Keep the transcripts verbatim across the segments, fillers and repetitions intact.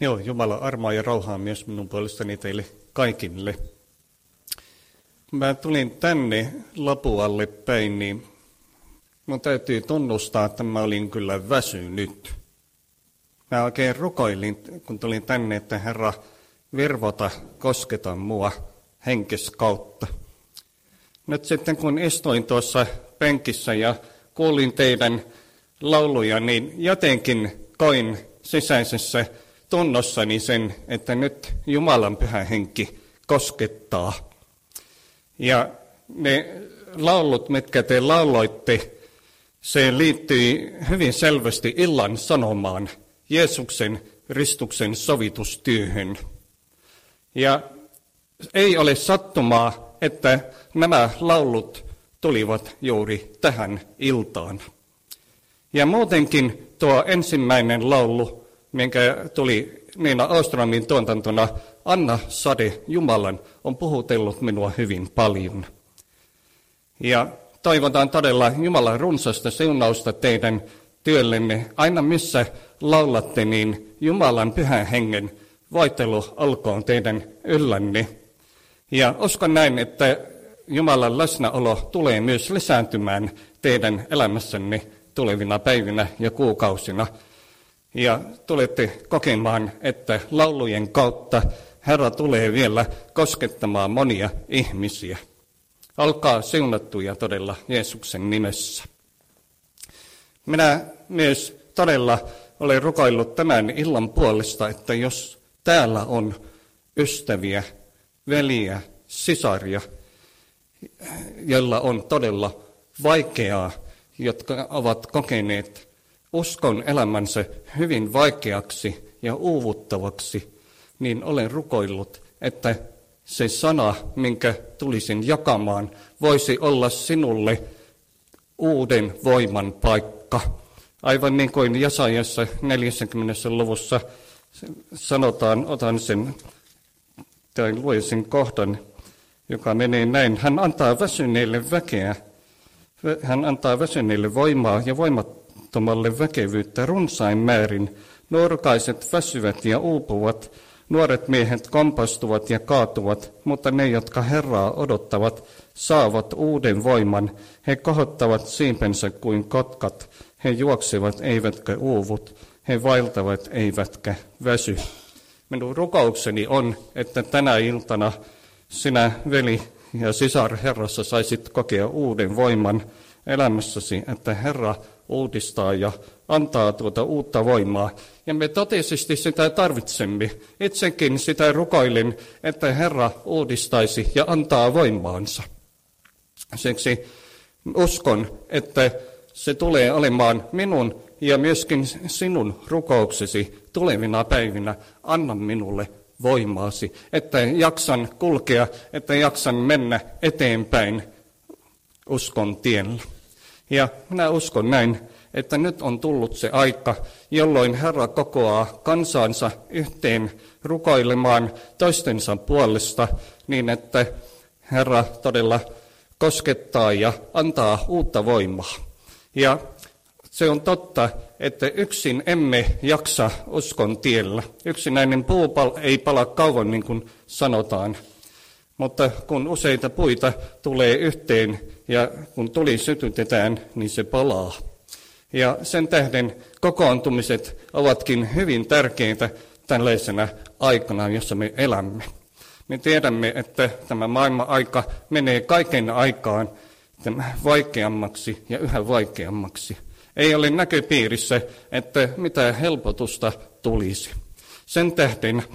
Joo, Jumala armoa ja rauhaa myös minun puolestani teille kaikille. Mä tulin tänne Lapualle päin, niin mun täytyy tunnustaa, että mä olin kyllä väsynyt. Mä oikein rukoilin, kun tulin tänne, että Herra, virvota, kosketa mua henkes kautta. Nyt sitten kun istuin tuossa penkissä ja kuulin teidän lauluja, niin jotenkin koin sisäisessä tunnossani sen, että nyt Jumalan pyhä henki koskettaa. Ja ne laulut, mitkä te lauloitte, se liittyi hyvin selvästi illan sanomaan, Jeesuksen ristuksen sovitustyöhön. Ja ei ole sattumaa, että nämä laulut tulivat juuri tähän iltaan. Ja muutenkin tuo ensimmäinen laulu, minkä tuli Niina Åströmin tuotantona, Anna sade Jumalan, on puhutellut minua hyvin paljon. Ja toivotaan todella Jumalan runsasta siunausta teidän työllenne. Aina missä laulatte, niin Jumalan pyhän hengen voitelu olkoon teidän yllänne. Ja uskon näin, että Jumalan läsnäolo tulee myös lisääntymään teidän elämässänne tulevina päivinä ja kuukausina. Ja tulette kokemaan, että laulujen kautta Herra tulee vielä koskettamaan monia ihmisiä. Olkaa siunattuja todella Jeesuksen nimessä. Minä myös todella olen rukoillut tämän illan puolesta, että jos täällä on ystäviä, veliä, sisaria, joilla on todella vaikeaa, jotka ovat kokeneet uskon elämänsä hyvin vaikeaksi ja uuvuttavaksi, niin olen rukoillut, että se sana, minkä tulisin jakamaan, voisi olla sinulle uuden voiman paikka. Aivan niin kuin Jesajassa neljässäkymmenessä luvussa sanotaan, otan sen, tai luen sen kohdan, joka menee näin. Hän antaa väsyneille väkeä, hän antaa väsyneille voimaa ja voimattomalle väkevyyttä runsain määrin. Nuorukaiset väsyvät ja uupuvat, nuoret miehet kompastuvat ja kaatuvat, mutta ne, jotka Herraa odottavat, saavat uuden voiman. He kohottavat siipensä kuin kotkat, he juoksevat eivätkä uuvut, he vaeltavat eivätkä väsy. Minun rukoukseni on, että tänä iltana sinä, veli ja sisar Herrassa, saisit kokea uuden voiman elämässäsi, että Herra uudistaa ja antaa tuota uutta voimaa. Ja me totisesti sitä tarvitsemme. Itsekin sitä rukoilin, että Herra uudistaisi ja antaa voimaansa. Siksi uskon, että se tulee olemaan minun ja myöskin sinun rukouksesi tulevina päivinä. Anna minulle voimaasi, että jaksan kulkea, että jaksan mennä eteenpäin uskon tiellä. Ja minä uskon näin, että nyt on tullut se aika, jolloin Herra kokoaa kansansa yhteen rukoilemaan toistensa puolesta, niin että Herra todella koskettaa ja antaa uutta voimaa. Ja se on totta, että yksin emme jaksa uskon tiellä. Yksinäinen puu ei pala kauan, niin kuin sanotaan. Mutta kun useita puita tulee yhteen ja kun tuli sytytetään, niin se palaa. Ja sen tähden kokoontumiset ovatkin hyvin tärkeitä tällaisena aikana, jossa me elämme. Me tiedämme, että tämä maailman-aika menee kaiken aikaan vaikeammaksi ja yhä vaikeammaksi. Ei ole näköpiirissä, että mitään helpotusta tulisi. Sen tähden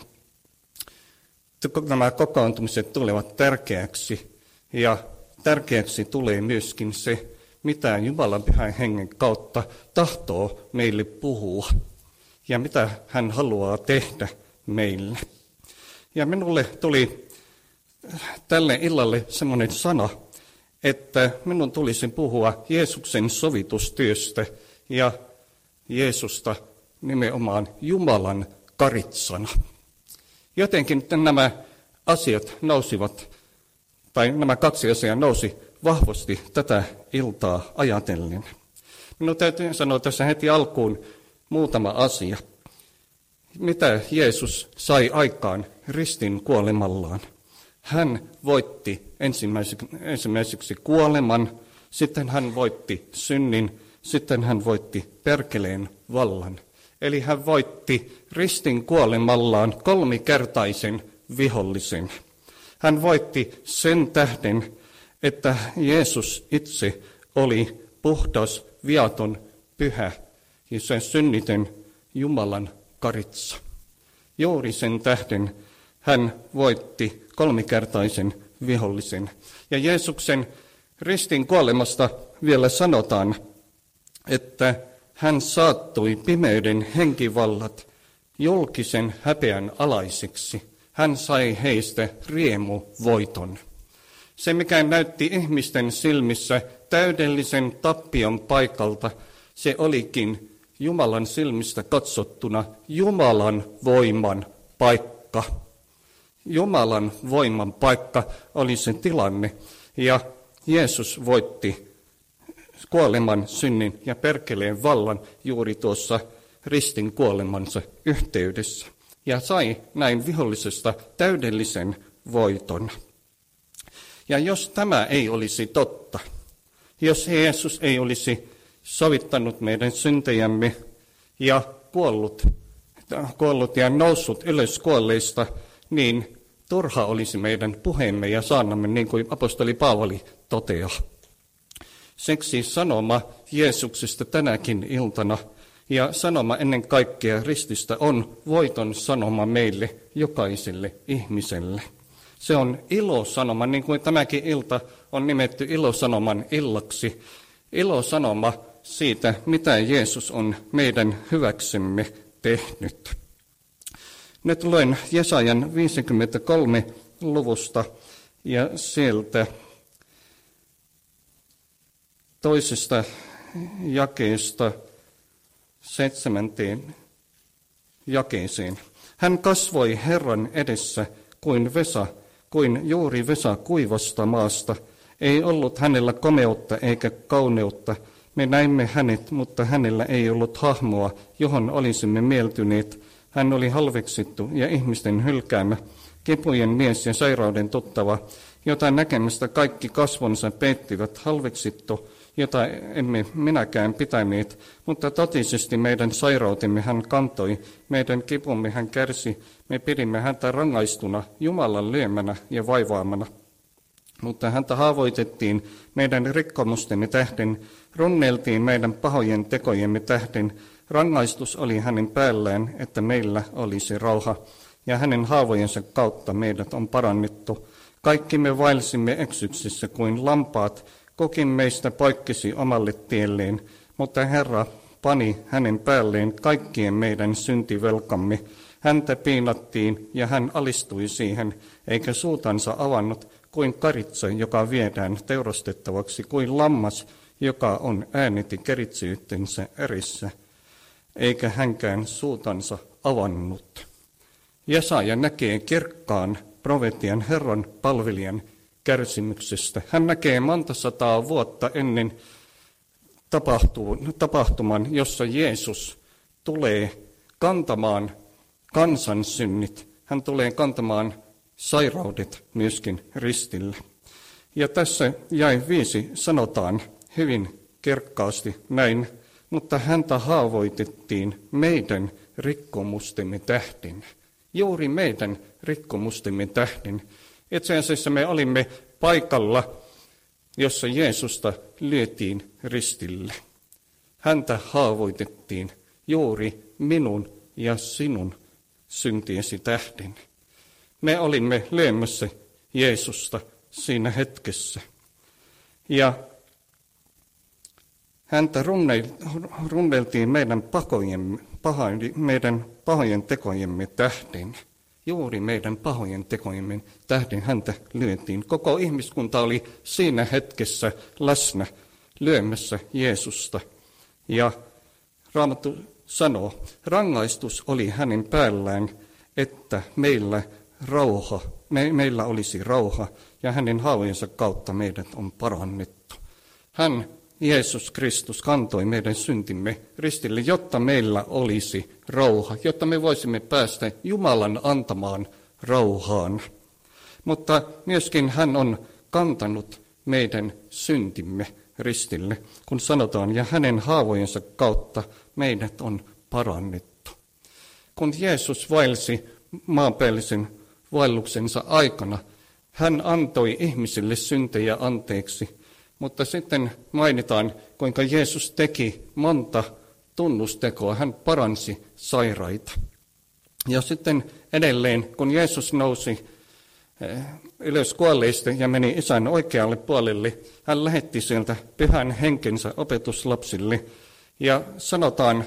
nämä kokoontumiset tulevat tärkeäksi, ja tärkeäksi tulee myöskin se, mitä Jumalan pyhän hengen kautta tahtoo meille puhua, ja mitä hän haluaa tehdä meille. Ja minulle tuli tälle illalle semmoinen sana, että minun tulisi puhua Jeesuksen sovitustyöstä ja Jeesusta nimenomaan Jumalan karitsana. Jotenkin nämä asiat nousivat, tai nämä kaksi asiaa nousi vahvasti tätä iltaa ajatellen. Minun täytyy sanoa tässä heti alkuun muutama asia. mitä Jeesus sai aikaan ristin kuolemallaan? Hän voitti ensimmäiseksi, ensimmäiseksi kuoleman, sitten hän voitti synnin, sitten hän voitti perkeleen vallan. Eli hän voitti ristin kuolemallaan kolmikertaisen vihollisen. Hän voitti sen tähden, että Jeesus itse oli puhdas, viaton, pyhä ja sen synnitön Jumalan karitsa. Juuri sen tähden hän voitti kolmikertaisen vihollisen. Ja Jeesuksen ristin kuolemasta vielä sanotaan, että hän saattoi pimeyden henkivallat julkisen häpeän alaiseksi. Hän sai heistä riemuvoiton. Se, mikä näytti ihmisten silmissä täydellisen tappion paikalta, se olikin Jumalan silmistä katsottuna Jumalan voiman paikka. Jumalan voiman paikka oli se tilanne, ja Jeesus voitti kuoleman, synnin ja perkeleen vallan juuri tuossa ristin kuolemansa yhteydessä, ja sai näin vihollisesta täydellisen voiton. Ja jos tämä ei olisi totta, jos Jeesus ei olisi sovittanut meidän syntejämme ja kuollut, kuollut ja noussut ylös kuolleista, niin turha olisi meidän puheemme ja saarnamme, niin kuin apostoli Paavali toteaa. Siksi sanoma Jeesuksesta tänäkin iltana ja sanoma ennen kaikkea rististä on voiton sanoma meille jokaiselle ihmiselle. Se on ilosanoma, niin kuin tämäkin ilta on nimetty ilosanoman illaksi. Ilosanoma siitä, mitä Jeesus on meidän hyväksemme tehnyt. Nyt luen Jesajan viisikymmentäkolme luvusta ja sieltä toisesta jakeesta seitsemänteen jakeeseen. Hän kasvoi Herran edessä kuin Vesa, kuin juuri Vesa kuivasta maasta. Ei ollut hänellä komeutta eikä kauneutta. Me näimme hänet, mutta hänellä ei ollut hahmoa, johon olisimme mieltyneet. Hän oli halveksittu ja ihmisten hylkäämä, kipujen mies ja sairauden tuttava, jota näkemästä kaikki kasvonsa peittivät, halveksittu, jota emme minäkään pitäneet, mutta totisesti meidän sairautemme hän kantoi, meidän kipumme hän kärsi, me pidimme häntä rangaistuna, Jumalan lyömänä ja vaivaamana. Mutta häntä haavoitettiin meidän rikkomustemme tähden, runneltiin meidän pahojen tekojemme tähden, rangaistus oli hänen päällään, että meillä olisi rauha, ja hänen haavojensa kautta meidät on parannettu. Kaikki me vaelsimme eksyksissä kuin lampaat, kukin meistä poikkesi omalle tielleen, mutta Herra pani hänen päälleen kaikkien meidän syntivelkamme. Häntä piinattiin ja hän alistui siihen, eikä suutansa avannut kuin karitsa, joka viedään teurastettavaksi, kuin lammas, joka on ääneti keritsyyttensä ärissä, eikä hänkään suutansa avannut. Jesaja näkee kirkkaan profetian Herran palvelijan kärsimyksestä. Hän näkee monta sataa vuotta ennen tapahtuman, jossa Jeesus tulee kantamaan kansan synnit. Hän tulee kantamaan sairaudet myöskin ristille. Ja tässä jae viisi sanotaan hyvin kirkkaasti näin, mutta häntä haavoitettiin meidän rikkomustemme tähden. Juuri meidän rikkomustemme tähden. Itse asiassa me olimme paikalla, jossa Jeesusta lyötiin ristille. Häntä haavoitettiin juuri minun ja sinun syntiesi tähden. Me olimme lyömässä Jeesusta siinä hetkessä. Ja häntä runneltiin meidän, pakojemme, pahojen, meidän pahojen tekojemme tähden. Juuri meidän pahojen tekojemme tähden häntä lyötiin. Koko ihmiskunta oli siinä hetkessä läsnä lyömässä Jeesusta. Ja Raamattu sanoo, rangaistus oli hänen päällään, että meillä, rauha, me, meillä olisi rauha ja hänen haavojensa kautta meidät on parannettu. Hän Jeesus Kristus kantoi meidän syntimme ristille, jotta meillä olisi rauha, jotta me voisimme päästä Jumalan antamaan rauhaan. Mutta myöskin hän on kantanut meidän syntimme ristille, kun sanotaan, ja hänen haavojensa kautta meidät on parannettu. Kun Jeesus vaelsi maanpäällisen vaelluksensa aikana, hän antoi ihmisille syntejä anteeksi, mutta sitten mainitaan, kuinka Jeesus teki monta tunnustekoa, hän paransi sairaita. Ja sitten edelleen, kun Jeesus nousi ylös kuolleista ja meni Isän oikealle puolelle, hän lähetti sieltä pyhän henkensä opetuslapsille. Ja sanotaan,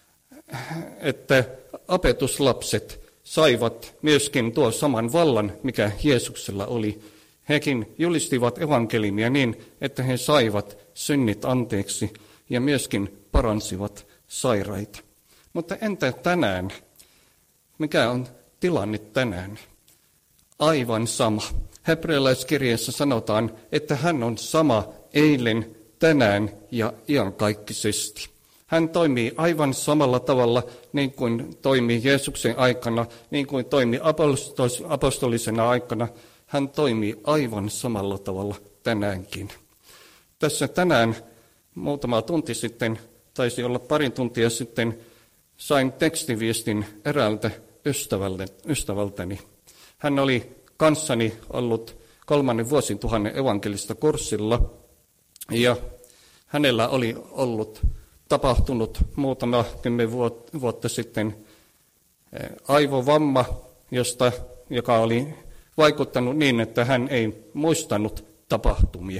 että opetuslapset saivat myöskin tuo saman vallan, mikä Jeesuksella oli. Hekin julistivat evankeliumia niin, että he saivat synnit anteeksi ja myöskin paransivat sairaita. Mutta entä tänään? Mikä on tilanne tänään? Aivan sama. Hebrealaiskirjeessä sanotaan, että hän on sama eilen, tänään ja iankaikkisesti. Hän toimii aivan samalla tavalla niin kuin toimi Jeesuksen aikana, niin kuin toimi apostolisena aikana. Hän toimii aivan samalla tavalla tänäänkin. Tässä tänään muutama tunti sitten, taisi olla pari tuntia sitten, sain tekstiviestin eräältä ystävältäni. Hän oli kanssani ollut kolmannen vuosituhannen evankelista kurssilla ja hänellä oli ollut tapahtunut muutama kymmen vuotta sitten aivovamma, josta, joka oli vaikuttanut niin, että hän ei muistanut tapahtumia.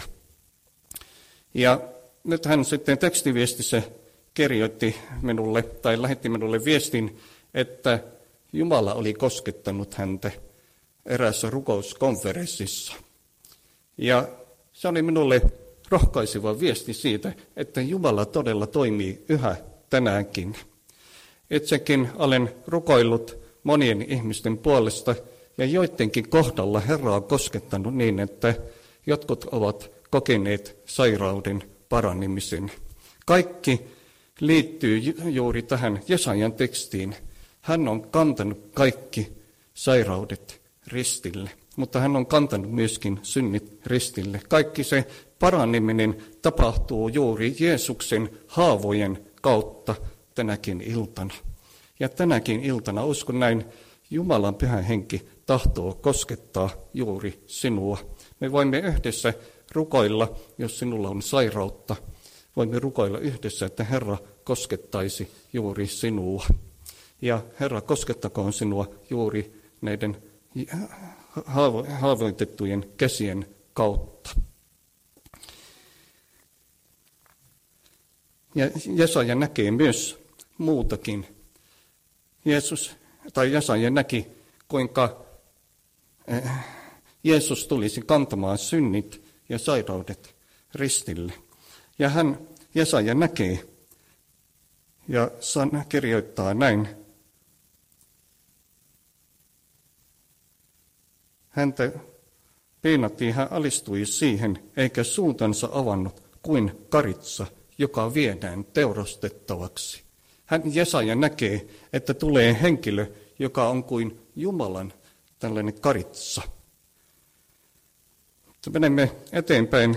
Ja nyt hän sitten tekstiviestissä kirjoitti minulle tai lähetti minulle viestin, että Jumala oli koskettanut häntä eräässä rukouskonferenssissa. Ja se oli minulle rohkaiseva viesti siitä, että Jumala todella toimii yhä tänäänkin. Itsekin olen rukoillut monien ihmisten puolesta ja joidenkin kohdalla Herra on koskettanut niin, että jotkut ovat kokeneet sairauden paranemisen. Kaikki liittyy juuri tähän Jesajan tekstiin. Hän on kantanut kaikki sairaudet ristille, mutta hän on kantanut myöskin synnit ristille. Kaikki se paraneminen tapahtuu juuri Jeesuksen haavojen kautta tänäkin iltana. Ja tänäkin iltana, uskon näin, Jumalan pyhä henki tahtoo koskettaa juuri sinua. Me voimme yhdessä rukoilla, jos sinulla on sairautta. Voimme rukoilla yhdessä, että Herra koskettaisi juuri sinua. Ja Herra koskettakoon sinua juuri näiden haavoitettujen käsien kautta. Ja Jesaja näkee myös muutakin. Jeesus, tai Jesaja näki, kuinka Jeesus tulisi kantamaan synnit ja sairaudet ristille. Ja hän, Jesaja näkee ja sana kirjoittaa näin. Häntä piinattiin, hän alistui siihen, eikä suutansa avannut kuin karitsa, joka viedään teurastettavaksi. Hän Jesaja näkee, että tulee henkilö, joka on kuin Jumalan tällainen karitsa. Menemme eteenpäin.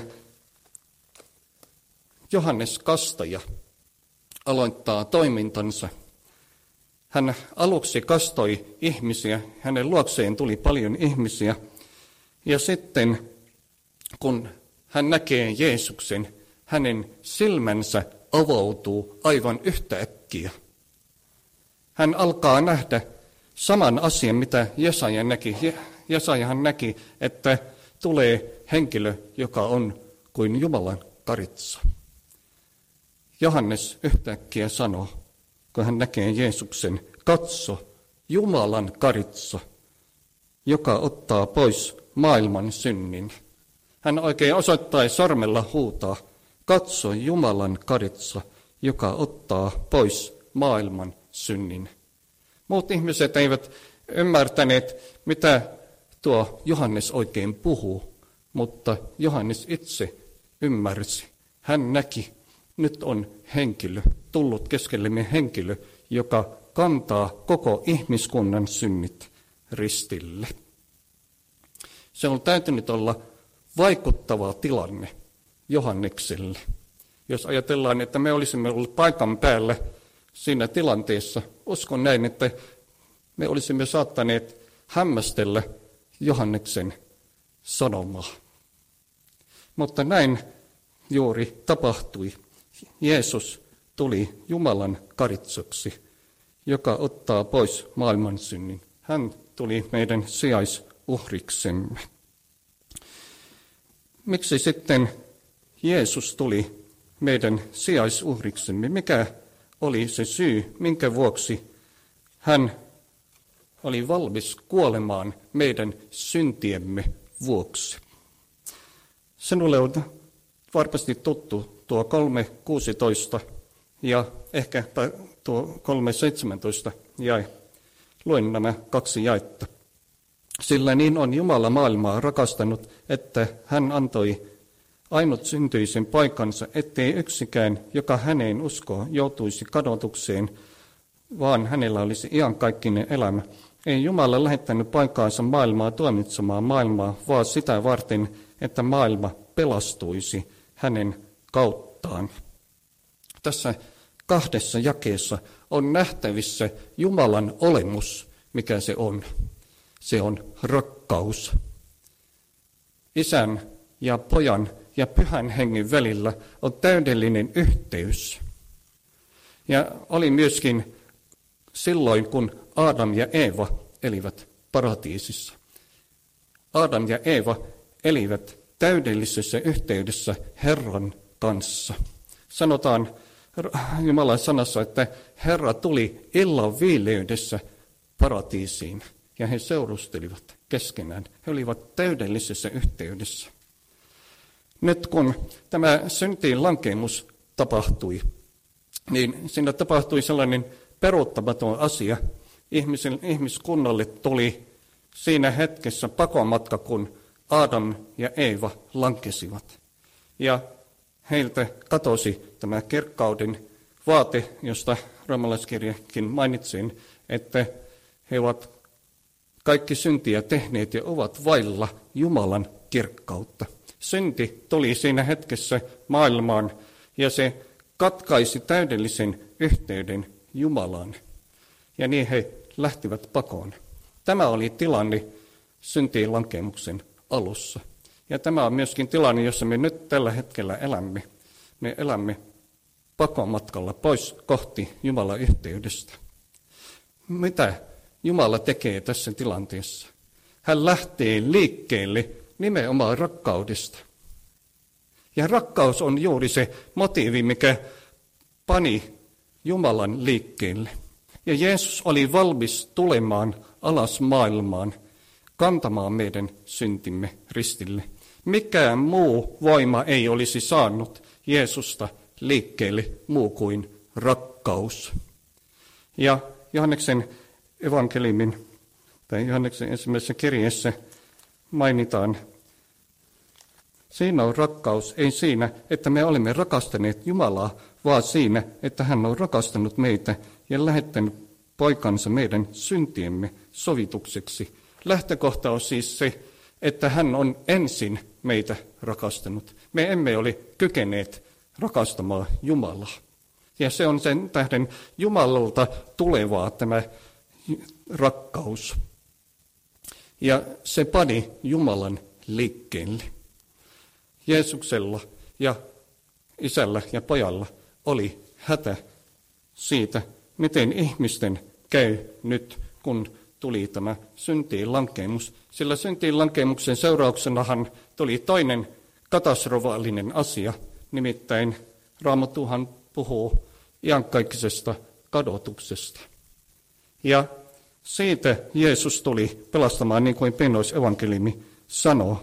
Johannes Kastaja aloittaa toimintansa. Hän aluksi kastoi ihmisiä, hänen luokseen tuli paljon ihmisiä. Ja sitten, kun hän näkee Jeesuksen, hänen silmänsä avautuu aivan yhtäkkiä. Hän alkaa nähdä saman asian, mitä Jesaja näki. Jesajahan näki, että tulee henkilö, joka on kuin Jumalan karitsa. Johannes yhtäkkiä sanoo, kun hän näkee Jeesuksen, katso, Jumalan karitsa, joka ottaa pois maailman synnin. Hän oikein osoittaa sormella huutaa, katso, Jumalan karitsa, joka ottaa pois maailman synnin. Muut ihmiset eivät ymmärtäneet, mitä tuo Johannes oikein puhuu, mutta Johannes itse ymmärsi. hän näki, nyt on henkilö, tullut keskellemme henkilö, joka kantaa koko ihmiskunnan synnit ristille. Se on täytynyt olla vaikuttava tilanne Johannekselle. Jos ajatellaan, että me olisimme olleet paikan päällä siinä tilanteessa, uskon näin, että me olisimme saattaneet hämmästellä Johanneksen sanomaa. Mutta näin juuri tapahtui. Jeesus tuli Jumalan karitsoksi, joka ottaa pois maailman synnin. Hän tuli meidän sijaisuhriksemme. Miksi sitten Jeesus tuli meidän sijaisuhriksemme? Mikä oli se syy, minkä vuoksi hän oli valmis kuolemaan meidän syntiemme vuoksi? Sinulle on varmasti tuttu tuo kolme kuusitoista ja ehkä tuo kolme seitsemäntoista jae. Luen nämä kaksi jaetta. Sillä niin on Jumala maailmaa rakastanut, että hän antoi ainut syntyisen paikansa, ettei yksikään, joka häneen uskoo, joutuisi kadotukseen, vaan hänellä olisi iankaikkinen elämä. Ei Jumala lähettänyt paikkaansa maailmaa tuomitsemaan maailmaa, vaan sitä varten, että maailma pelastuisi hänen kauttaan. Tässä kahdessa jakeessa on nähtävissä Jumalan olemus, mikä se on. Se on rakkaus. Isän ja pojan ja pyhän hengen välillä on täydellinen yhteys. Ja oli myöskin silloin, kun Adam ja Eeva elivät paratiisissa. Adam ja Eeva elivät täydellisessä yhteydessä Herran kanssa. Sanotaan Jumalan sanassa, että Herra tuli illan viileydessä paratiisiin ja he seurustelivat keskenään. He olivat täydellisessä yhteydessä. Nyt kun tämä syntiin lankemus tapahtui, niin siinä tapahtui sellainen peruuttamaton asia. Ihmisen, ihmiskunnalle tuli siinä hetkessä pakomatka, kun Adam ja Eeva lankesivat. Ja heiltä katosi tämä kirkkauden vaate, josta roomalaiskirjakin mainitsin, että he ovat kaikki syntiä tehneet ja ovat vailla Jumalan kirkkautta. Synti tuli siinä hetkessä maailmaan ja se katkaisi täydellisen yhteyden Jumalaan. Ja niin he lähtivät pakoon. Tämä oli tilanne syntiin lankemuksen alussa. Ja tämä on myöskin tilanne, jossa me nyt tällä hetkellä elämme. Me elämme pakomatkalla pois kohti Jumalan yhteydestä. Mitä Jumala tekee tässä tilanteessa? Hän lähtee liikkeelle nimenomaan rakkaudesta. Ja rakkaus on juuri se motiivi, mikä pani Jumalan liikkeelle. Ja Jeesus oli valmis tulemaan alas maailmaan, kantamaan meidän syntimme ristille. Mikään muu voima ei olisi saanut Jeesusta liikkeelle muu kuin rakkaus. Ja Johanneksen evankeliumin tai Johanneksen ensimmäisessä kirjeessä mainitaan, siinä on rakkaus, ei siinä, että me olemme rakastaneet Jumalaa, vaan siinä, että hän on rakastanut meitä ja lähettänyt poikansa meidän syntiemme sovitukseksi. Lähtökohta on siis se, että hän on ensin meitä rakastanut. Me emme ole kykeneet rakastamaan Jumalaa. Ja se on sen tähden Jumalalta tulevaa tämä rakkaus. Ja se pani Jumalan liikkeelle. Jeesuksella ja isällä ja pojalla oli hätä siitä, miten ihmisten käy nyt, kun tuli tämä syntiin lankemus. Sillä syntiin lankemuksen seurauksenahan tuli toinen katastrofaalinen asia, nimittäin Raamattuhan puhuu iankaikkisesta kadotuksesta. Ja siitä Jeesus tuli pelastamaan, niin kuin Pinnois-evankeliumi sanoo.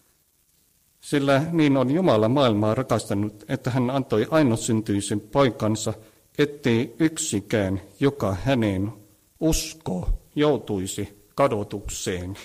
Sillä niin on Jumala maailmaa rakastanut, että hän antoi ainosyntyisen poikansa, ettei yksikään, joka häneen uskoo, joutuisi kadotukseen.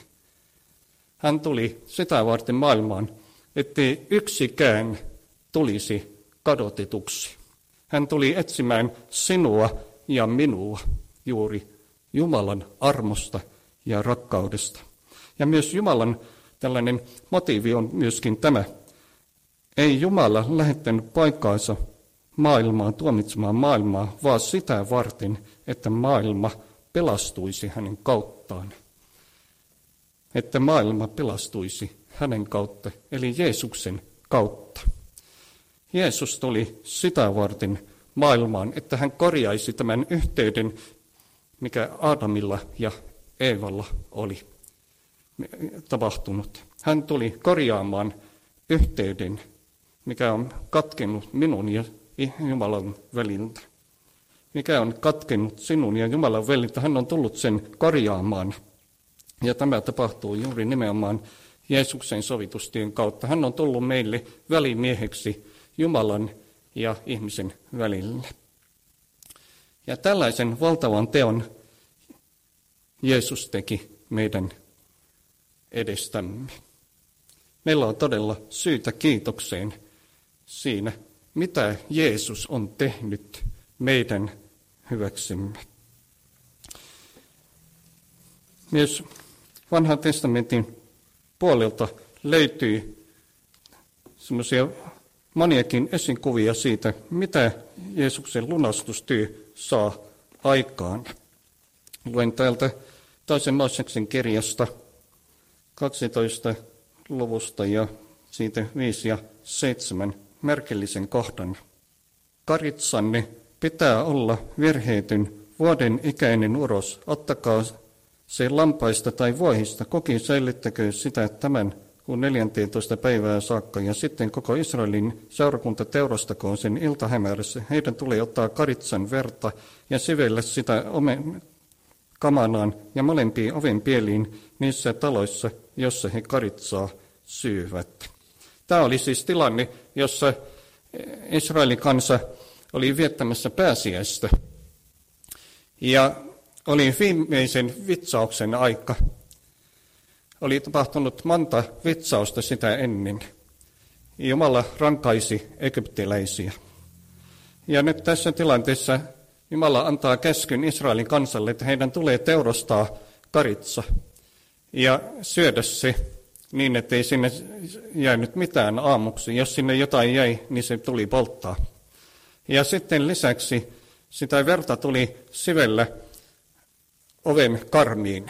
Hän tuli sitä varten maailmaan, ettei yksikään tulisi kadotetuksi. Hän tuli etsimään sinua ja minua juuri Jumalan armosta ja rakkaudesta. Ja myös Jumalan tällainen motiivi on myöskin tämä. Ei Jumala lähettänyt paikkaansa maailmaan, tuomitsemaan maailmaa, vaan sitä varten, että maailma pelastuisi hänen kauttaan. Että maailma pelastuisi hänen kautta, eli Jeesuksen kautta. Jeesus tuli sitä varten maailmaan, että hän korjaisi tämän yhteyden, mikä Aadamilla ja Eevalla oli tapahtunut. Hän tuli korjaamaan yhteyden, mikä on katkennut minun ja Jumalan väliltä. Mikä on katkennut sinun ja Jumalan väliltä, hän on tullut sen korjaamaan. Ja tämä tapahtuu juuri nimenomaan Jeesuksen sovitustyön kautta. Hän on tullut meille välimieheksi Jumalan ja ihmisen välille. Ja tällaisen valtavan teon Jeesus teki meidän edestämme. Meillä on todella syytä kiitokseen siinä, mitä Jeesus on tehnyt meidän hyväksemme. Myös Vanhan testamentin puolelta löytyy semmoisia moniakin esinkuvia siitä, mitä Jeesuksen lunastustyö saa aikaan. Luen täältä toisen Mooseksen kirjasta kaksitoista luvusta ja siitä viisi ja seitsemän merkillisen kohdan. Karitsanne pitää olla virheetyn vuoden ikäinen uros. Ottakaa se lampaista tai vuohista. Koki säilyttäkö sitä tämän kuun neljäntoista päivää saakka. Ja sitten koko Israelin seurakunta teurastakoon sen iltahämärässä. Heidän tulee ottaa karitsan verta ja sivellä sitä omen kamanaan ja molempiin oven pieliin niissä taloissa, jossa he karitsaa syövät. Tämä oli siis tilanne, jossa Israelin kansa oli viettämässä pääsiäistä. Ja oli viimeisen vitsauksen aika. Oli tapahtunut monta vitsausta sitä ennen. Jumala rankaisi egyptiläisiä. Ja nyt tässä tilanteessa Jumala antaa käskyn Israelin kansalle, että heidän tulee teurastaa karitsa ja syödä se niin, ettei sinne jäänyt mitään aamuksi. Jos sinne jotain jäi, niin se tuli polttaa. Ja sitten lisäksi sitä verta tuli sivellä oven karmiin.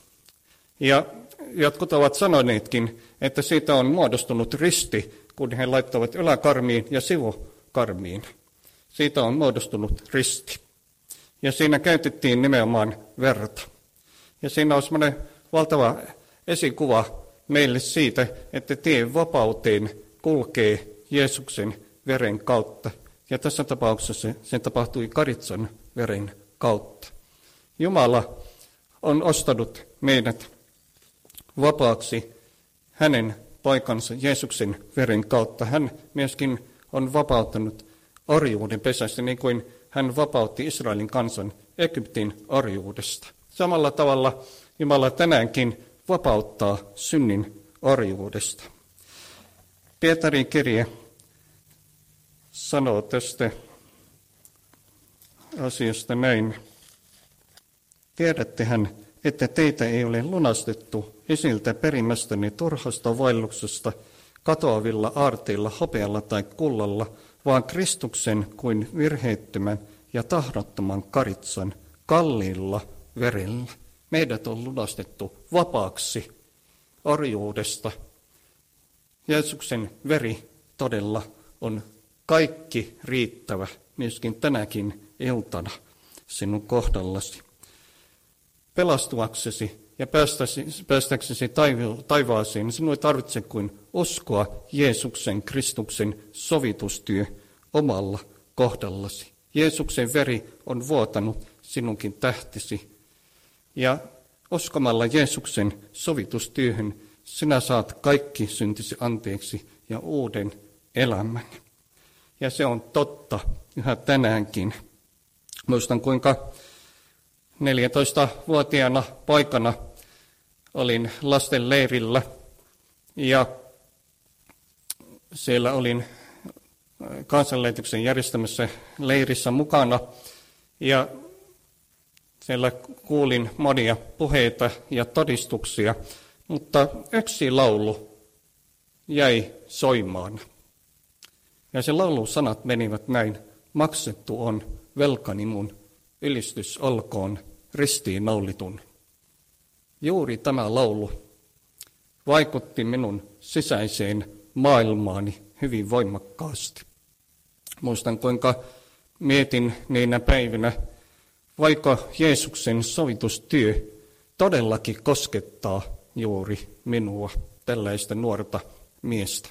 Ja jotkut ovat sanoneetkin, että siitä on muodostunut risti, kun he laittavat yläkarmiin ja sivukarmiin. Siitä on muodostunut risti. Ja siinä käytettiin nimenomaan verta. Ja siinä on semmoinen valtava esikuva meille siitä, että tie vapauteen kulkee Jeesuksen veren kautta. Ja tässä tapauksessa se tapahtui karitsan veren kautta. Jumala on ostanut meidät vapaaksi hänen paikansa Jeesuksen veren kautta. Hän myöskin on vapauttanut orjuuden pesästä, niin kuin hän vapautti Israelin kansan Egyptin orjuudesta. Samalla tavalla Jumala tänäänkin vapauttaa synnin orjuudesta. Pietarin kirje sanoo tästä asiasta näin. Tiedättehän, että teitä ei ole lunastettu isiltä perimästäni turhasta vaelluksesta katoavilla aarteilla, hopealla tai kullalla, vaan Kristuksen kuin virheettömän ja tahdottoman karitsan kalliilla verellä. Meidät on lunastettu vapaaksi orjuudesta. Jeesuksen veri todella on kaikki riittävä myöskin tänäkin iltana sinun kohdallasi. Pelastuaksesi ja päästäksesi taivaaseen, sinun ei tarvitse kuin uskoa Jeesuksen Kristuksen sovitustyö omalla kohdallasi. Jeesuksen veri on vuotanut sinunkin tähtisi. Ja uskomalla Jeesuksen sovitustyöhön sinä saat kaikki syntisi anteeksi ja uuden elämän. Ja se on totta yhä tänäänkin. Muistan, kuinka neljätoistavuotiaana poikana olin lasten leirillä ja siellä olin kansanlähetyksen järjestämässä leirissä mukana. Ja siellä kuulin monia puheita ja todistuksia, mutta yksi laulu jäi soimaan. Ja se laulun sanat menivät näin: maksettu on velkani mun, ylistys olkoon ristiin naulitun. Juuri tämä laulu vaikutti minun sisäiseen maailmaani hyvin voimakkaasti. Muistan, kuinka mietin niinä päivinä, voiko Jeesuksen sovitustyö todellakin koskettaa juuri minua, tällaista nuorta miestä.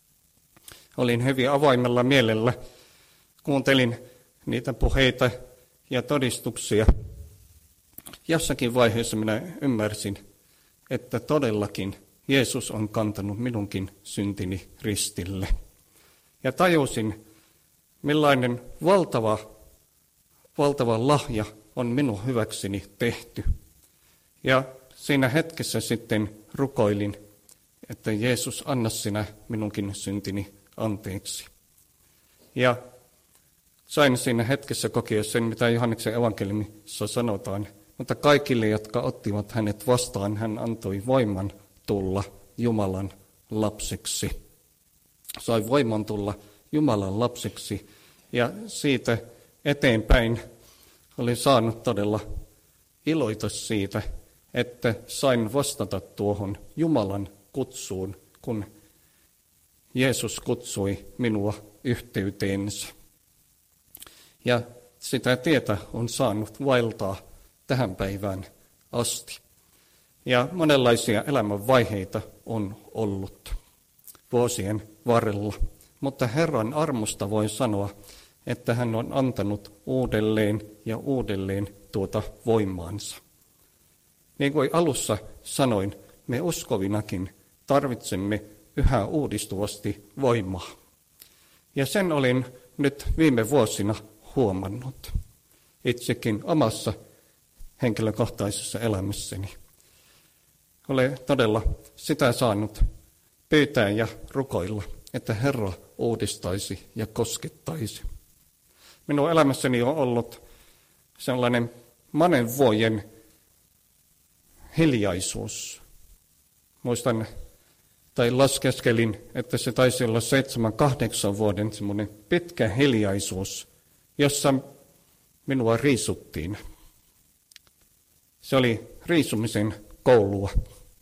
Olin hyvin avoimella mielellä, kuuntelin niitä puheita ja todistuksia. Jossakin vaiheessa minä ymmärsin, että todellakin Jeesus on kantanut minunkin syntini ristille. Ja tajusin, millainen valtava, valtava lahja on minun hyväkseni tehty. Ja siinä hetkessä sitten rukoilin, että Jeesus, anna sinä minunkin syntini anteeksi. Ja sain siinä hetkessä kokea sen, mitä Johanneksen evankeliumissa sanotaan. Mutta kaikille, jotka ottivat hänet vastaan, hän antoi voiman tulla Jumalan lapseksi. Sai voiman tulla Jumalan lapseksi, ja siitä eteenpäin olin saanut todella iloita siitä, että sain vastata tuohon Jumalan kutsuun, kun Jeesus kutsui minua yhteyteensä. Ja sitä tietä on saanut vaeltaa tähän päivään asti. Ja monenlaisia elämänvaiheita on ollut vuosien varrella. Mutta Herran armosta voi sanoa, että hän on antanut uudelleen ja uudelleen tuota voimaansa. Niin kuin alussa sanoin, me uskovinakin tarvitsemme yhä uudistuvasti voimaa. Ja sen olin nyt viime vuosina huomannut itsekin omassa henkilökohtaisessa elämässäni. Olen todella sitä saanut pyytää ja rukoilla, että Herra uudistaisi ja koskettaisi. Minun elämässäni on ollut sellainen monen vuoden hiljaisuus. Muistan, tai laskeskelin, että se taisi olla seitsemän, kahdeksan vuoden semmoinen pitkä hiljaisuus, jossa minua riisuttiin. Se oli riisumisen koulua.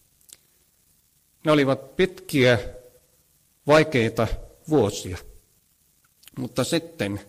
Ne olivat pitkiä, vaikeita vuosia, mutta sitten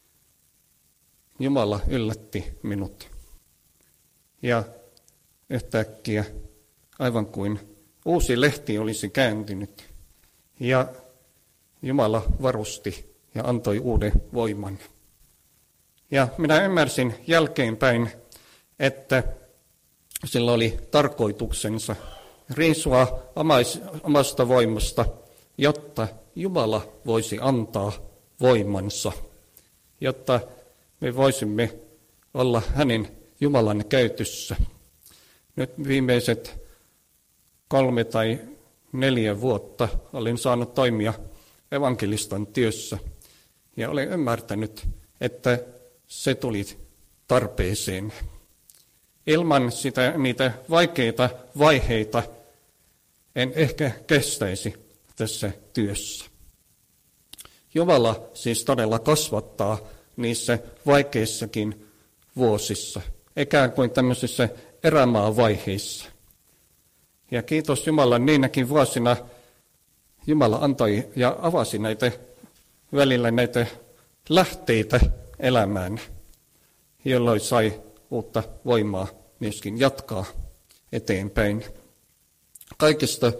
Jumala yllätti minut. Ja yhtäkkiä, aivan kuin uusi lehti olisi kääntynyt, ja Jumala varusti ja antoi uuden voiman. Ja minä ymmärsin jälkeenpäin, että sillä oli tarkoituksensa riisua omasta voimasta, jotta Jumala voisi antaa voimansa, jotta me voisimme olla hänen Jumalan käytössä. Nyt viimeiset kolme tai neljä vuotta olen saanut toimia evankelistan työssä ja olen ymmärtänyt, että se tuli tarpeeseen. Ilman sitä, niitä vaikeita vaiheita en ehkä kestäisi tässä työssä. Jumala siis todella kasvattaa niissä vaikeissakin vuosissa, ikään kuin tämmöisissä erämaavaiheissa. Ja kiitos Jumalan, niinäkin vuosina Jumala antoi ja avasi näitä välillä näitä lähteitä elämään, jolloin sai uutta voimaa myöskin jatkaa eteenpäin. Kaikesta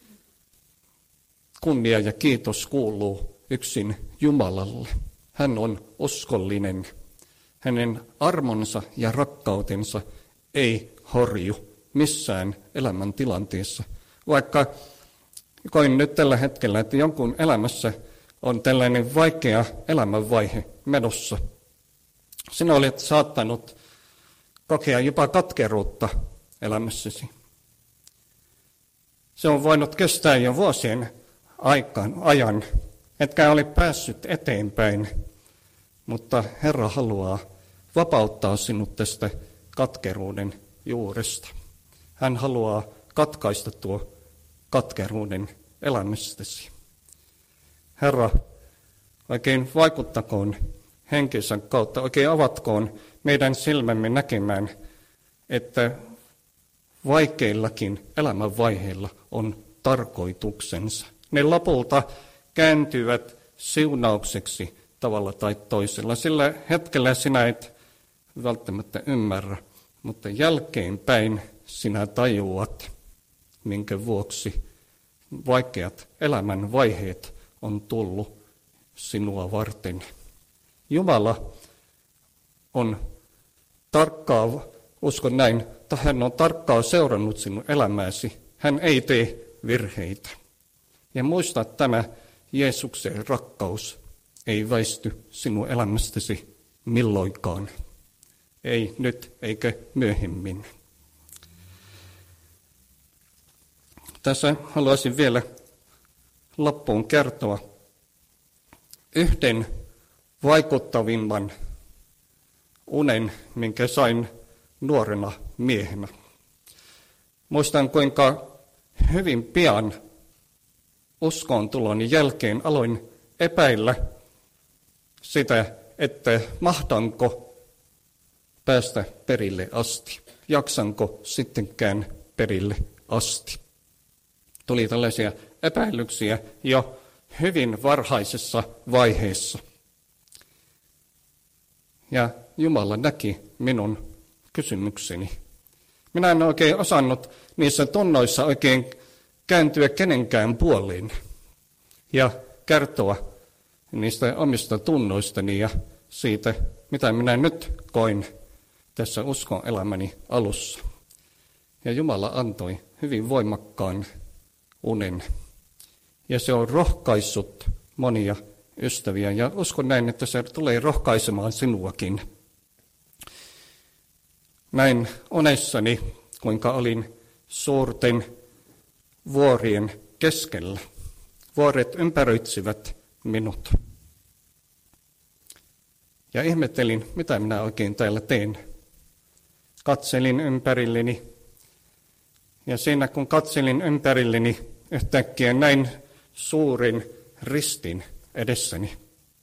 kunnia ja kiitos kuuluu yksin Jumalalle. Hän on uskollinen. Hänen armonsa ja rakkautensa ei horju missään elämäntilanteessa. Vaikka koin nyt tällä hetkellä, että jonkun elämässä on tällainen vaikea elämänvaihe menossa. Sinä olet saattanut kokea jopa katkeruutta elämässäsi. Se on voinut kestää jo vuosien aikaan, ajan, etkä ole päässyt eteenpäin, mutta Herra haluaa vapauttaa sinut tästä katkeruuden juuresta. Hän haluaa katkaista tuo katkeruuden elämästäsi. Herra, oikein vaikuttakoon henkensä kautta, oikein avatkoon meidän silmämme näkemään, että vaikeillakin elämänvaiheilla on tarkoituksensa. Ne lopulta kääntyvät siunaukseksi tavalla tai toisella. Sillä hetkellä sinä et välttämättä ymmärrä, mutta jälkeenpäin sinä tajuat, minkä vuoksi vaikeat elämän vaiheet on tullut sinua varten. Jumala on tarkkaa, uskon näin, että hän on tarkkaa seurannut sinun elämääsi. Hän ei tee virheitä. Ja muista tämä Jeesuksen rakkaus ei väisty sinun elämästäsi milloinkaan. Ei nyt eikä myöhemmin. Tässä haluaisin vielä loppuun kertoa yhden vaikuttavimman unen, minkä sain nuorena miehenä. Muistan, kuinka hyvin pian uskontuloni jälkeen aloin epäillä sitä, että mahdanko päästä perille asti. Jaksanko sittenkään perille asti. Tuli tällaisia epäilyksiä jo hyvin varhaisessa vaiheessa. Ja Jumala näki minun kysymykseni. Minä en oikein osannut niissä tunnoissa oikein kääntyä kenenkään puoliin ja kertoa niistä omista tunnoistani ja siitä, mitä minä nyt koin tässä uskon elämäni alussa. Ja Jumala antoi hyvin voimakkaan unen. Ja se on rohkaissut monia ystäviä ja uskon näin, että se tulee rohkaisemaan sinuakin. Näin unessani, kuinka olin suurten vuorien keskellä. Vuoret ympäröitsivät minut. Ja ihmettelin, mitä minä oikein täällä teen. Katselin ympärilleni. Ja siinä kun katselin ympärilleni, yhtäkkiä näin suurin ristin edessäni.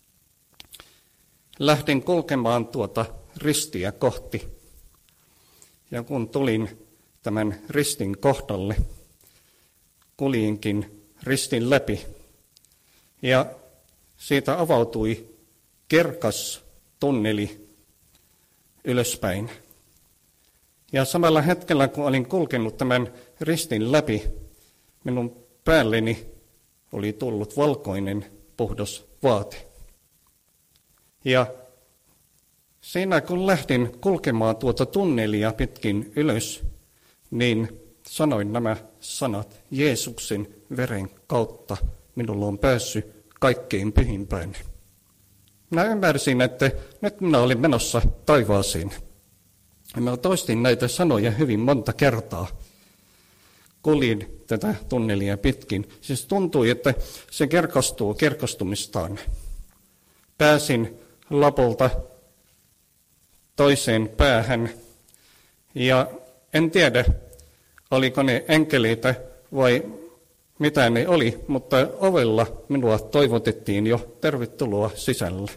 Lähdin kulkemaan tuota ristiä kohti. Ja kun tulin tämän ristin kohdalle, kuljinkin ristin läpi. Ja siitä avautui kirkas tunneli ylöspäin. Ja samalla hetkellä, kun olin kulkenut tämän ristin läpi, minun päälleni oli tullut valkoinen puhdas vaate. Ja siinä kun lähdin kulkemaan tuota tunnelia pitkin ylös, niin sanoin nämä sanat: Jeesuksen veren kautta minulla on päässyt kaikkein pyhimpään. Minä ymmärsin, että nyt minä olin menossa taivaaseen. Ja minä toistin näitä sanoja hyvin monta kertaa. Kuljin tätä tunnelia pitkin. Siis tuntui, että se kirkastuu kirkastumistaan. Pääsin lopulta toiseen päähän. Ja en tiedä, oliko ne enkeleitä vai mitä ne oli, mutta ovella minua toivotettiin jo tervetuloa sisälle.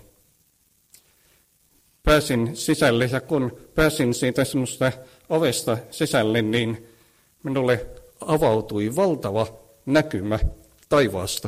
Pääsin sisälle ja kun pääsin siitä semmoista ovesta sisälle, niin minulle avautui valtava näkymä taivaasta.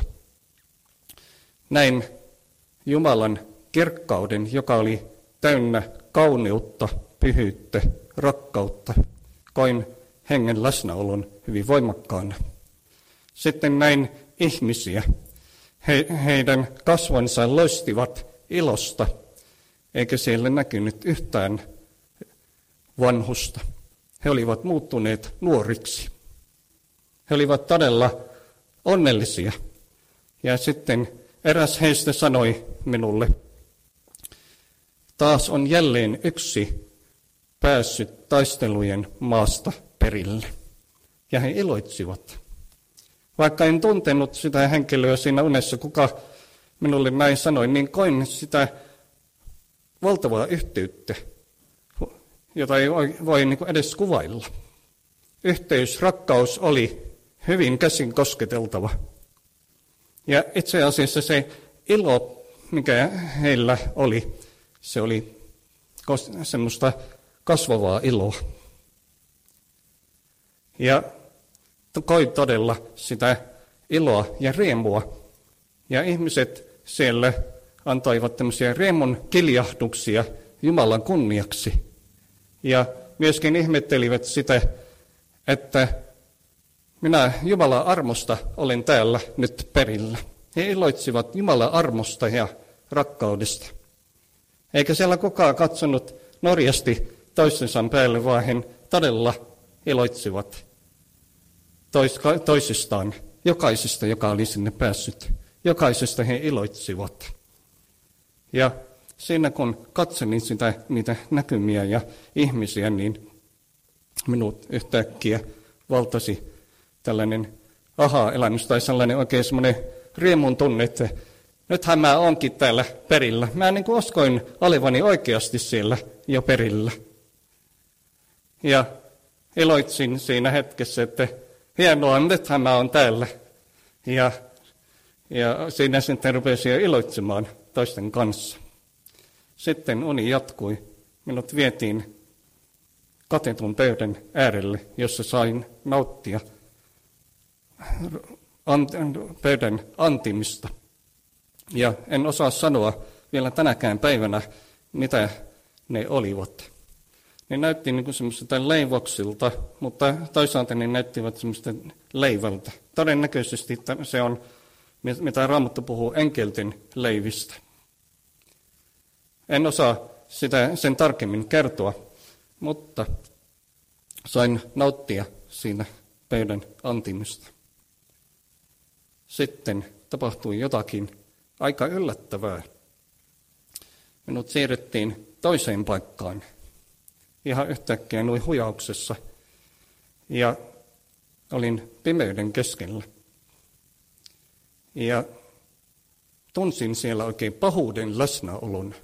Näin Jumalan kirkkauden, joka oli täynnä kauneutta, pyhyyttä, rakkautta. Koin hengen läsnäolon hyvin voimakkaana. Sitten näin ihmisiä. He, heidän kasvonsa loistivat ilosta, eikä siellä näkynyt yhtään vanhusta. He olivat muuttuneet nuoriksi. He olivat todella onnellisia. Ja sitten eräs heistä sanoi minulle, taas on jälleen yksi päässyt taistelujen maasta perille. Ja he iloitsivat. Vaikka en tuntenut sitä henkilöä siinä unessa, kuka minulle näin sanoi, niin koin sitä valtavaa yhteyttä, jota ei voi niin kuin edes kuvailla. Yhteys, rakkaus oli hyvin käsin kosketeltava. Ja itse asiassa se ilo, mikä heillä oli, se oli semmoista kasvavaa iloa. Ja koin todella sitä iloa ja riemua. Ja ihmiset siellä antoivat tämmöisiä riemun kiljahduksia Jumalan kunniaksi. Ja myöskin ihmettelivät sitä, että minä Jumalan armosta olen täällä nyt perillä. He iloitsivat Jumalan armosta ja rakkaudesta. Eikä siellä kukaan katsonut norjasti toisensa päälle, vaan he todella iloitsivat tois, toisistaan, jokaisesta, joka oli sinne päässyt. Jokaisesta he iloitsivat. Ja siinä kun katselin sitä, niitä näkymiä ja ihmisiä, niin minut yhtäkkiä valtasi tällainen aha-elämys tai sellainen oikein semmoinen riemun tunne, että nythän mä oonkin täällä perillä. Mä niin kuin uskoin olevani oikeasti siellä jo perillä. Ja iloitsin siinä hetkessä, että hienoa, nythän mä oon täällä. Ja, ja siinä sitten rupesin iloitsemaan toisten kanssa. Sitten uni jatkui. Minut vietiin katetun pöydän äärelle, jossa sain nauttia pöydän antimista. Ja en osaa sanoa vielä tänäkään päivänä, mitä ne olivat. Ne näytti niin kuin semmoisilta leivoksilta, mutta toisaalta ne näyttivät semmoista leivältä. Todennäköisesti se on, mitä Raamattu puhuu, enkelten leivistä. En osaa sitä sen tarkemmin kertoa, mutta sain nauttia siinä pöydän antimista. Sitten tapahtui jotakin aika yllättävää. Minut siirrettiin toiseen paikkaan ihan yhtäkkiä noin hujauksessa ja olin pimeyden keskellä. Ja tunsin siellä oikein pahuuden läsnäolon.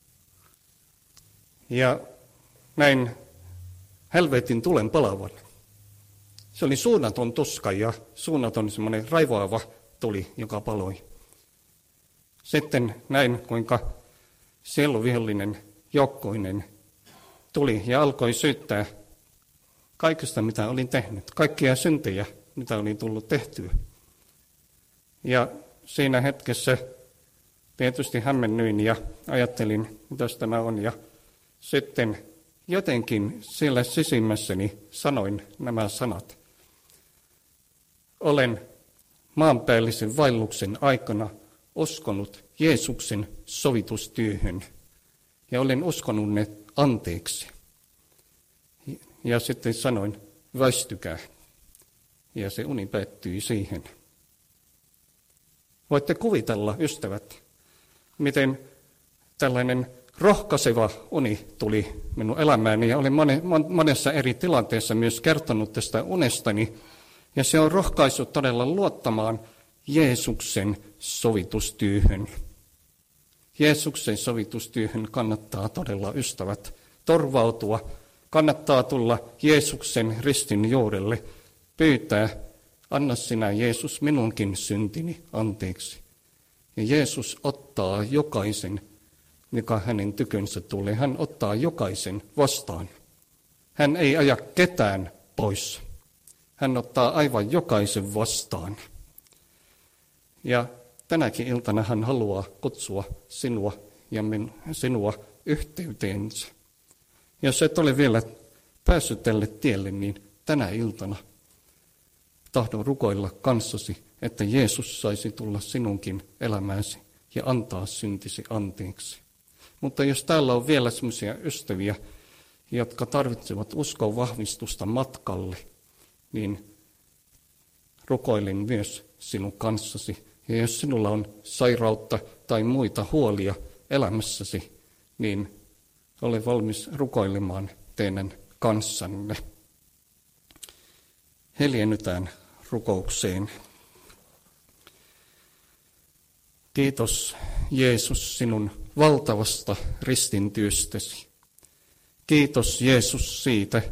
Ja näin helvetin tulen palavan. Se oli suunnaton tuska ja suunnaton semmoinen raivoava tuli, joka paloi. Sitten näin, kuinka sieluvihollinen joukkoinen tuli ja alkoi syyttää kaikesta, mitä olin tehnyt. Kaikkia syntejä, mitä oli tullut tehtyä. Ja siinä hetkessä tietysti hämmennyin ja ajattelin, mitä tämä on. Ja sitten jotenkin siellä sisimmässäni sanoin nämä sanat. Olen maanpäällisen vaelluksen aikana uskonut Jeesuksen sovitustyöhön ja olen uskonut ne anteeksi. Ja sitten sanoin, väistykää. Ja se uni päättyi siihen. Voitte kuvitella, ystävät, miten tällainen rohkaiseva uni tuli minun elämääni. Ja olen monessa eri tilanteessa myös kertonut tästä unestani. Ja se on rohkaissut todella luottamaan Jeesuksen sovitustyöhön. Jeesuksen sovitustyöhön kannattaa todella, ystävät, torvautua. Kannattaa tulla Jeesuksen ristin juurelle, pyytää, anna sinä Jeesus minunkin syntini anteeksi. Ja Jeesus ottaa jokaisen, joka hänen tykönsä tulee. Hän ottaa jokaisen vastaan. Hän ei aja ketään pois. Hän ottaa aivan jokaisen vastaan. Ja tänäkin iltana hän haluaa kutsua sinua ja min, sinua yhteyteensä. Jos et ole vielä päässyt tälle tielle, niin tänä iltana tahdon rukoilla kanssasi, että Jeesus saisi tulla sinunkin elämääsi ja antaa syntisi anteeksi. Mutta jos täällä on vielä sellaisia ystäviä, jotka tarvitsevat uskon vahvistusta matkalle, niin rukoilen myös sinun kanssasi. Ja jos sinulla on sairautta tai muita huolia elämässäsi, niin ole valmis rukoilemaan teidän kanssanne. Hiljennytään rukoukseen. Kiitos Jeesus sinun valtavasta ristintyöstäsi. Kiitos Jeesus siitä,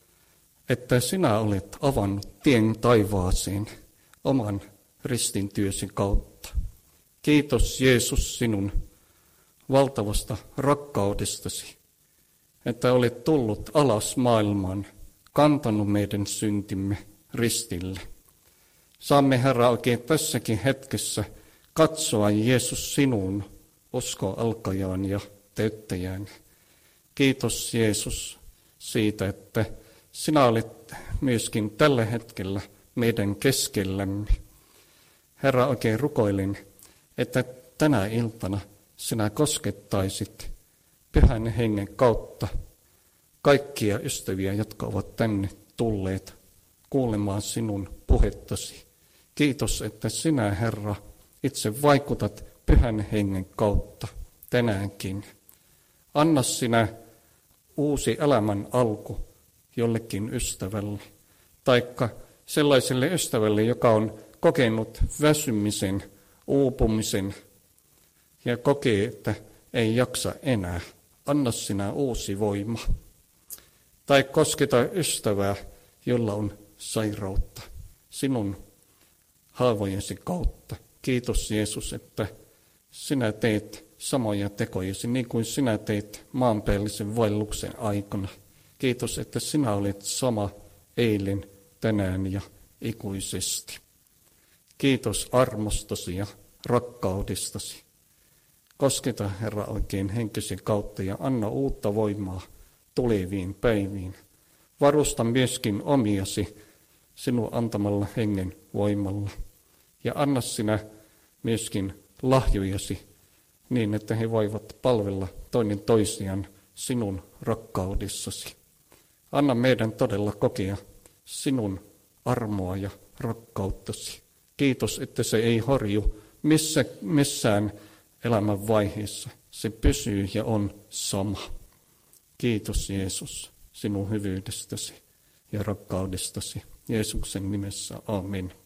että sinä olet avannut tien taivaaseen oman ristintyösi kautta. Kiitos Jeesus sinun valtavasta rakkaudestasi, että olet tullut alas maailmaan, kantanut meidän syntimme ristille. Saamme, Herra, oikein tässäkin hetkessä katsoa Jeesus sinuun, usko alkajaan ja täyttäjään. Kiitos Jeesus siitä, että sinä olet myöskin tällä hetkellä meidän keskellämme. Herra, oikein rukoilin, että tänä iltana sinä koskettaisit Pyhän Hengen kautta kaikkia ystäviä, jotka ovat tänne tulleet kuulemaan sinun puhettasi. Kiitos, että sinä, Herra, itse vaikutat Pyhän Hengen kautta tänäänkin. Anna sinä uusi elämän alku jollekin ystävälle, taikka sellaiselle ystävälle, joka on kokenut väsymisen, uupumisen ja kokee, että ei jaksa enää. Anna sinä uusi voima. Tai kosketa ystävää, jolla on sairautta sinun haavojensi kautta. Kiitos Jeesus, että sinä teet samoja tekojasi niin kuin sinä teit maanpäällisen vaelluksen aikana. Kiitos, että sinä olet sama eilen, tänään ja ikuisesti. Kiitos armostasi ja rakkaudestasi. Kosketa, Herra, oikein henkesi kautta ja anna uutta voimaa tuleviin päiviin. Varusta myöskin omiasi sinun antamalla hengen voimalla. Ja anna sinä myöskin lahjojasi niin, että he voivat palvella toinen toisiaan sinun rakkaudessasi. Anna meidän todella kokea sinun armoa ja rakkauttasi. Kiitos, että se ei horju missä, missään elämän vaiheessa. Se pysyy ja on sama. Kiitos Jeesus sinun hyvyydestäsi ja rakkaudestasi. Jeesuksen nimessä, amen.